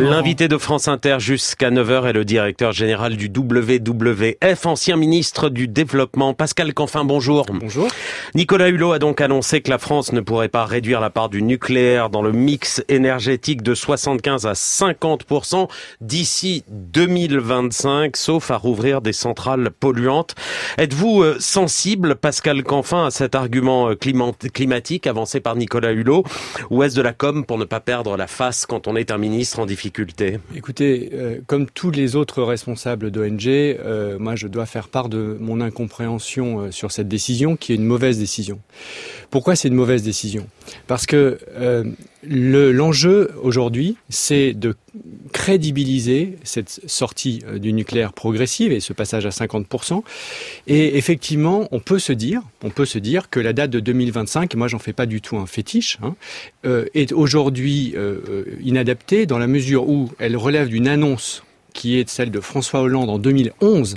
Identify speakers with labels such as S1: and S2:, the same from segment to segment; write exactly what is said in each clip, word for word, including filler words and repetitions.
S1: L'invité de France Inter jusqu'à neuf heures est le directeur général du W W F, ancien ministre du Développement. Pascal Canfin, bonjour.
S2: Bonjour.
S1: Nicolas Hulot a donc annoncé que la France ne pourrait pas réduire la part du nucléaire dans le mix énergétique de soixante-quinze à cinquante pour cent d'ici deux mille vingt-cinq, sauf à rouvrir des centrales polluantes. Êtes-vous sensible, Pascal Canfin, à cet argument climatique avancé par Nicolas Hulot, ou est-ce de la com pour ne pas perdre la face quand on est un ministre en difficulté?
S2: Écoutez, euh, comme tous les autres responsables d'O N G, euh, moi je dois faire part de mon incompréhension euh, sur cette décision, qui est une mauvaise décision. Pourquoi c'est une mauvaise décision? Parce que euh, le, l'enjeu aujourd'hui, c'est de crédibiliser cette sortie euh, du nucléaire progressive et ce passage à cinquante pour cent. Et effectivement, on peut se dire, on peut se dire que la date de deux mille vingt-cinq, moi j'en fais pas du tout un fétiche, hein, euh, est aujourd'hui euh, inadaptée dans la mesure où elle relève d'une annonce qui est celle de François Hollande en deux mille onze,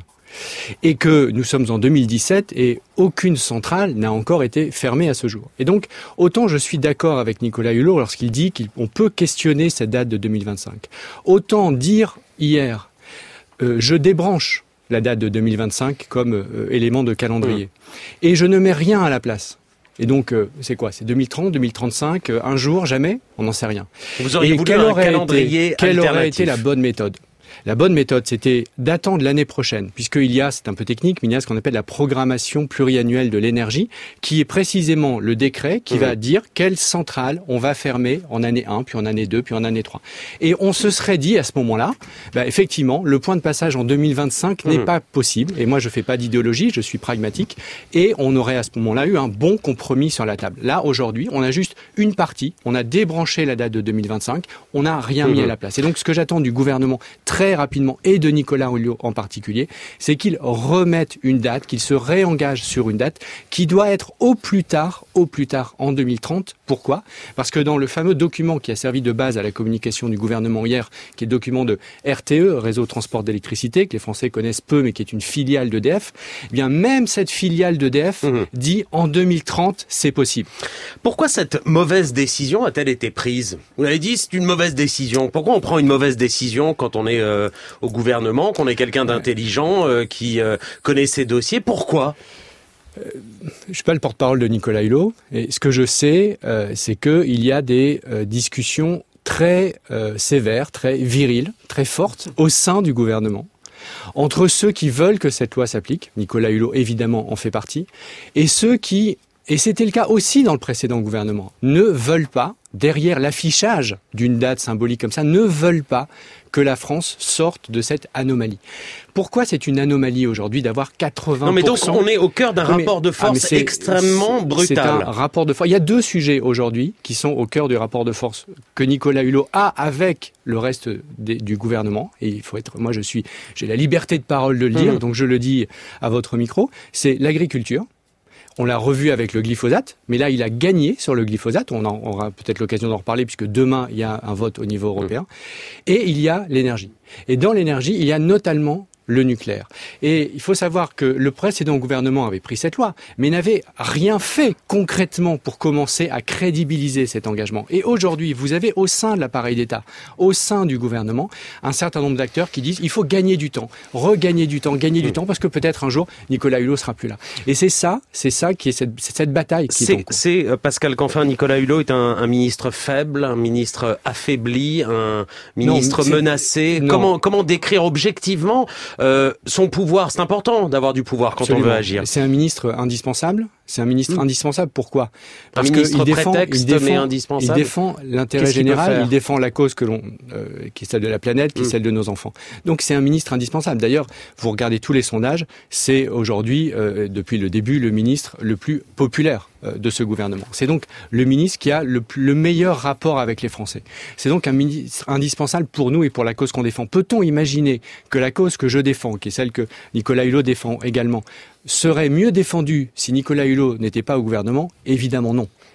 S2: et que nous sommes en deux mille dix-sept et aucune centrale n'a encore été fermée à ce jour. Et donc, autant je suis d'accord avec Nicolas Hulot lorsqu'il dit qu'on peut questionner cette date de deux mille vingt-cinq, autant dire hier, euh, je débranche la date de deux mille vingt-cinq comme euh, élément de calendrier. Mmh. Et je ne mets rien à la place. Et donc, euh, c'est quoi? C'est deux mille trente, deux mille trente-cinq, euh, un jour, jamais? On n'en sait rien.
S1: Vous auriez
S2: et
S1: voulu
S2: quelle
S1: un
S2: aurait
S1: calendrier
S2: été, quelle aurait été
S1: alternatif.
S2: la bonne méthode? La bonne méthode, c'était d'attendre l'année prochaine, puisqu'il y a, c'est un peu technique, mais il y a ce qu'on appelle la programmation pluriannuelle de l'énergie, qui est précisément le décret qui mmh. va dire quelle centrale on va fermer en année un, puis en année deux, puis en année trois. Et on se serait dit à ce moment-là, bah, effectivement, le point de passage en deux mille vingt-cinq mmh. n'est pas possible. Et moi, je fais pas d'idéologie, je suis pragmatique. Et on aurait à ce moment-là eu un bon compromis sur la table. Là, aujourd'hui, on a juste une partie. On a débranché la date de deux mille vingt-cinq. On n'a rien mmh. mis à la place. Et donc, ce que j'attends du gouvernement très rapidement, et de Nicolas Hulot en particulier, c'est qu'il remette une date, qu'il se réengage sur une date qui doit être au plus tard, au plus tard en deux mille trente. Pourquoi? Parce que dans le fameux document qui a servi de base à la communication du gouvernement hier, qui est le document de R T E, Réseau Transport d'Électricité, que les Français connaissent peu, mais qui est une filiale d'E D F, eh bien même cette filiale d'E D F mmh. dit en deux mille trente, c'est possible.
S1: Pourquoi cette mauvaise décision a-t-elle été prise? Vous l'avez dit, c'est une mauvaise décision. Pourquoi on prend une mauvaise décision quand on est euh, au gouvernement, qu'on est quelqu'un d'intelligent, euh, qui euh, connaît ses dossiers? Pourquoi?
S2: Euh, je ne suis pas le porte-parole de Nicolas Hulot. Et ce que je sais, euh, c'est qu'il y a des euh, discussions très euh, sévères, très viriles, très fortes au sein du gouvernement, entre ceux qui veulent que cette loi s'applique, Nicolas Hulot évidemment en fait partie, et ceux qui, et c'était le cas aussi dans le précédent gouvernement, ne veulent pas, derrière l'affichage d'une date symbolique comme ça, ne veulent pas que la France sorte de cette anomalie. Pourquoi c'est une anomalie aujourd'hui d'avoir quatre-vingts pour cent?
S1: Non mais donc on est au cœur d'un oui, rapport de force ah, extrêmement brutal.
S2: C'est un rapport de force. Il y a deux sujets aujourd'hui qui sont au cœur du rapport de force que Nicolas Hulot a avec le reste des, du gouvernement. Et il faut être, moi je suis, j'ai la liberté de parole de le dire, mmh. donc je le dis à votre micro. C'est l'agriculture. On l'a revu avec le glyphosate, mais là, il a gagné sur le glyphosate. On, en, on aura peut-être l'occasion d'en reparler, puisque demain, il y a un vote au niveau européen. Mmh. Et il y a l'énergie. Et dans l'énergie, il y a notamment le nucléaire. Et il faut savoir que le précédent gouvernement avait pris cette loi, mais n'avait rien fait concrètement pour commencer à crédibiliser cet engagement. Et aujourd'hui, vous avez au sein de l'appareil d'État, au sein du gouvernement, un certain nombre d'acteurs qui disent il faut gagner du temps, regagner du temps, gagner du temps, parce que peut-être un jour, Nicolas Hulot sera plus là. Et c'est ça, c'est ça qui est cette, c'est cette bataille qui
S1: c'est,
S2: est en cours.
S1: C'est euh, Pascal Canfin, Nicolas Hulot est un, un ministre faible, un ministre affaibli, un ministre non, menacé. Non. Comment, comment décrire objectivement Euh, son pouvoir? C'est important d'avoir du pouvoir quand
S2: Absolument.
S1: on veut agir.
S2: C'est un ministre indispensable. C'est un ministre mmh. indispensable. Pourquoi?
S1: Parce un ministre qu'il défend, prétexte, il défend, mais indispensable.
S2: Il défend l'intérêt général. Il défend la cause que l'on, euh, qui est celle de la planète, qui mmh. est celle de nos enfants. Donc c'est un ministre indispensable. D'ailleurs, vous regardez tous les sondages, c'est aujourd'hui, euh, depuis le début, le ministre le plus populaire euh, de ce gouvernement. C'est donc le ministre qui a le, le meilleur rapport avec les Français. C'est donc un ministre indispensable pour nous et pour la cause qu'on défend. Peut-on imaginer que la cause que je défends, qui est celle que Nicolas Hulot défend également, serait mieux défendu si Nicolas Hulot n'était pas au gouvernement? Évidemment non.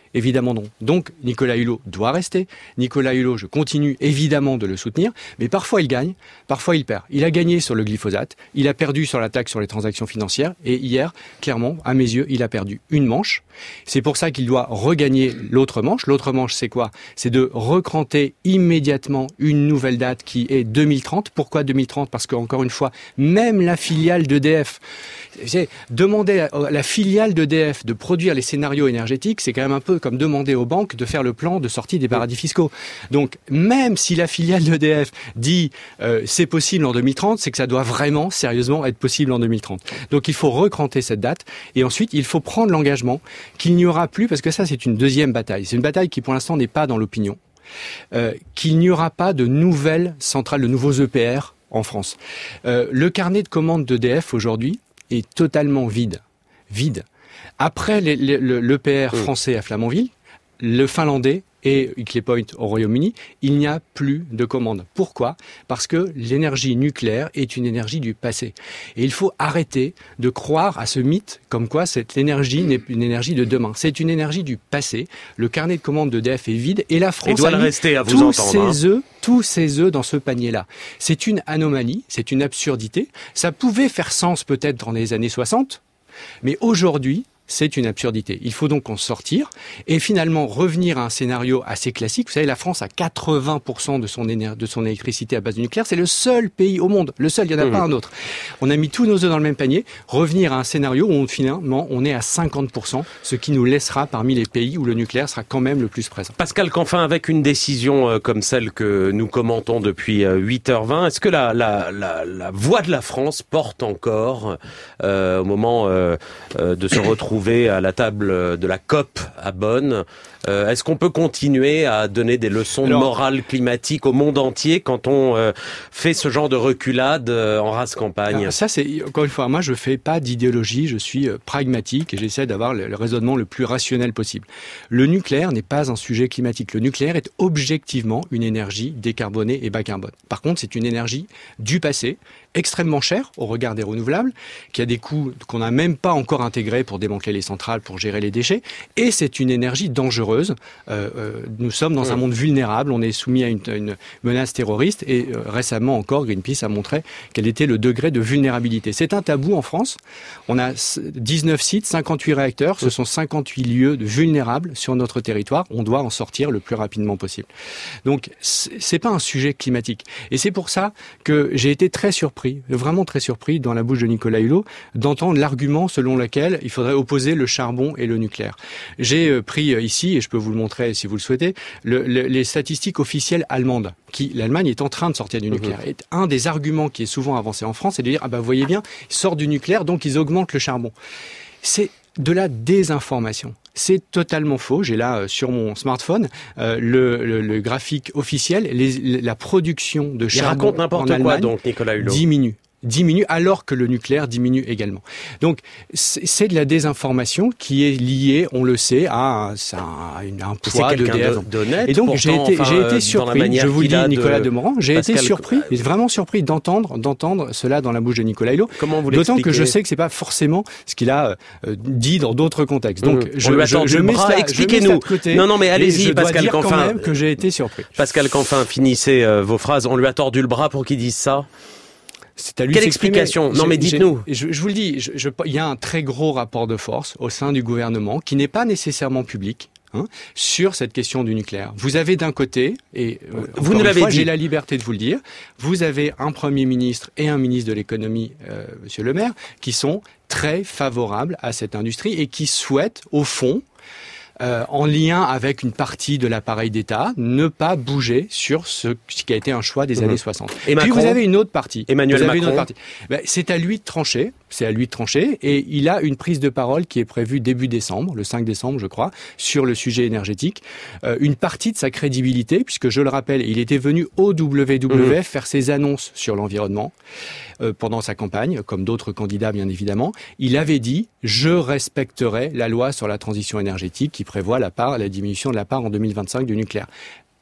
S2: Évidemment non. Donc Nicolas Hulot doit rester. Nicolas Hulot, je continue évidemment de le soutenir, mais parfois il gagne, parfois il perd. Il a gagné sur le glyphosate, il a perdu sur la taxe sur les transactions financières, et hier, clairement, à mes yeux, il a perdu une manche. C'est pour ça qu'il doit regagner l'autre manche. L'autre manche, c'est quoi ? C'est de recranter immédiatement une nouvelle date qui est deux mille trente. Pourquoi deux mille trente ? Parce qu'encore une fois, même la filiale d'E D F, c'est demander à la filiale d'E D F de produire les scénarios énergétiques, c'est quand même un peu comme demander aux banques de faire le plan de sortie des paradis fiscaux. Donc, même si la filiale d'E D F dit euh, c'est possible en deux mille trente, c'est que ça doit vraiment, sérieusement, être possible en deux mille trente. Donc, il faut recranter cette date et ensuite, il faut prendre l'engagement qu'il n'y aura plus, parce que ça, c'est une deuxième bataille. C'est une bataille qui, pour l'instant, n'est pas dans l'opinion. Euh, qu'il n'y aura pas de nouvelles centrales, de nouveaux E P R en France. Euh, le carnet de commandes d'E D F aujourd'hui est totalement vide. Vide. Après les, les, le, l'E P R français à Flamanville, le finlandais et Hinkley Point au Royaume-Uni, il n'y a plus de commandes. Pourquoi ? Parce que l'énergie nucléaire est une énergie du passé. Et il faut arrêter de croire à ce mythe comme quoi cette énergie n'est une énergie de demain. C'est une énergie du passé. Le carnet de commandes d'E D F est vide et la France
S1: doit
S2: a
S1: le
S2: mis
S1: rester, à vous
S2: tous
S1: entendre,
S2: ses œufs, tous ses œufs dans ce panier-là. C'est une anomalie, c'est une absurdité. Ça pouvait faire sens peut-être dans les années soixante, mais aujourd'hui, c'est une absurdité. Il faut donc en sortir et finalement revenir à un scénario assez classique. Vous savez, la France a quatre-vingts pour cent de son, éner- de son électricité à base de nucléaire. C'est le seul pays au monde. Le seul, il n'y en a mmh. pas un autre. On a mis tous nos œufs dans le même panier. Revenir à un scénario où on, finalement on est à cinquante pour cent, ce qui nous laissera parmi les pays où le nucléaire sera quand même le plus présent.
S1: Pascal Canfin, avec une décision euh, comme celle que nous commentons depuis euh, huit heures vingt, est-ce que la, la, la, la voix de la France porte encore euh, au moment euh, euh, de se retrouver à la table de la COP à Bonn? Euh, est-ce qu'on peut continuer à donner des leçons Alors, de morale climatique au monde entier quand on euh, fait ce genre de reculade euh, en rase campagne?
S2: Alors ça, c'est encore une fois, moi je fais pas d'idéologie, je suis euh, pragmatique et j'essaie d'avoir le, le raisonnement le plus rationnel possible. Le nucléaire n'est pas un sujet climatique. Le nucléaire est objectivement une énergie décarbonée et bas carbone. Par contre, c'est une énergie du passé, extrêmement chère au regard des renouvelables, qui a des coûts qu'on n'a même pas encore intégrés pour démanteler les centrales, pour gérer les déchets, et c'est une énergie dangereuse. Euh, euh, nous sommes dans un monde vulnérable, on est soumis à une, une menace terroriste, et euh, récemment encore, Greenpeace a montré quel était le degré de vulnérabilité. C'est un tabou en France. On a dix-neuf sites, cinquante-huit réacteurs, ce sont cinquante-huit lieux de vulnérables sur notre territoire. On doit en sortir le plus rapidement possible. Donc, c'est pas un sujet climatique. Et c'est pour ça que j'ai été très surpris vraiment très surpris dans la bouche de Nicolas Hulot d'entendre l'argument selon lequel il faudrait opposer le charbon et le nucléaire. J'ai pris ici, et je peux vous le montrer si vous le souhaitez, le, le, les statistiques officielles allemandes, qui l'Allemagne est en train de sortir du nucléaire. Mmh. Et un des arguments qui est souvent avancé en France, c'est de dire, ah ben vous voyez bien, ils sortent du nucléaire, donc ils augmentent le charbon. C'est de la désinformation. C'est totalement faux. J'ai là euh, sur mon smartphone euh, le, le, le graphique officiel. Les, la production de charbon
S1: Il raconte n'importe
S2: en Allemagne
S1: quoi, donc, Nicolas Hulot.
S2: diminue. diminue alors que le nucléaire diminue également. Donc c'est de la désinformation qui est liée, on le sait, à un, à un poids d'E D F.
S1: d'honnête.
S2: Et donc j'ai été,
S1: enfin,
S2: j'ai été surpris, je vous le dis Nicolas de... Demorand, j'ai Pascal... été surpris, vraiment surpris d'entendre d'entendre cela dans la bouche de Nicolas Hulot.
S1: Comment vous
S2: l'expliquez ? D'autant que je sais que c'est pas forcément ce qu'il a euh, dit dans d'autres contextes. Donc
S1: mmh.
S2: je, je, je mets
S1: bras,
S2: cela,
S1: expliquez-nous.
S2: Côté,
S1: non non mais allez-y Pascal
S2: Canfin.
S1: Quand
S2: même que j'ai été surpris.
S1: Pascal Canfin, finissez euh, vos phrases. On lui a tordu le bras pour qu'il dise ça.
S2: C'est à lui
S1: Quelle explication ? Non, mais dites-nous.
S2: Je, je vous le dis, je, je, il y a un très gros rapport de force au sein du gouvernement qui n'est pas nécessairement public. Hein, sur cette question du nucléaire. Vous avez d'un côté, et euh,
S1: vous nous l'avez dit,
S2: j'ai la liberté de vous le dire, vous avez un Premier ministre et un ministre de l'économie, euh, Monsieur Le Maire, qui sont très favorables à cette industrie et qui souhaitent, au fond, Euh, en lien avec une partie de l'appareil d'État, ne pas bouger sur ce qui a été un choix des mmh. années soixante.
S1: Et
S2: Puis
S1: Macron,
S2: vous avez une autre partie.
S1: Emmanuel
S2: vous avez
S1: Macron.
S2: une autre partie. Ben, c'est à lui de trancher. C'est à lui de trancher. Et il a une prise de parole qui est prévue début décembre, le cinq décembre, je crois, sur le sujet énergétique. Euh, une partie de sa crédibilité, puisque je le rappelle, il était venu au W W F mmh. faire ses annonces sur l'environnement euh, pendant sa campagne, comme d'autres candidats, bien évidemment. Il avait dit « Je respecterai la loi sur la transition énergétique qui prévoit la part, la diminution de la part en deux mille vingt-cinq du nucléaire ».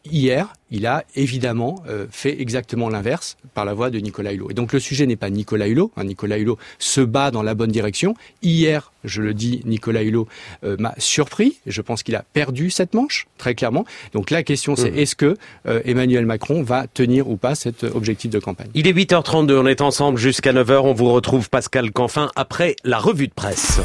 S2: Hier, il a évidemment euh, fait exactement l'inverse par la voix de Nicolas Hulot. Et donc le sujet n'est pas Nicolas Hulot. Hein, Nicolas Hulot se bat dans la bonne direction. Hier, je le dis, Nicolas Hulot euh, m'a surpris. Je pense qu'il a perdu cette manche, très clairement. Donc la question, c'est mmh. est-ce que euh, Emmanuel Macron va tenir ou pas cet objectif de campagne ?
S1: Il est huit heures trente-deux, on est ensemble jusqu'à neuf heures. On vous retrouve Pascal Canfin après la revue de presse.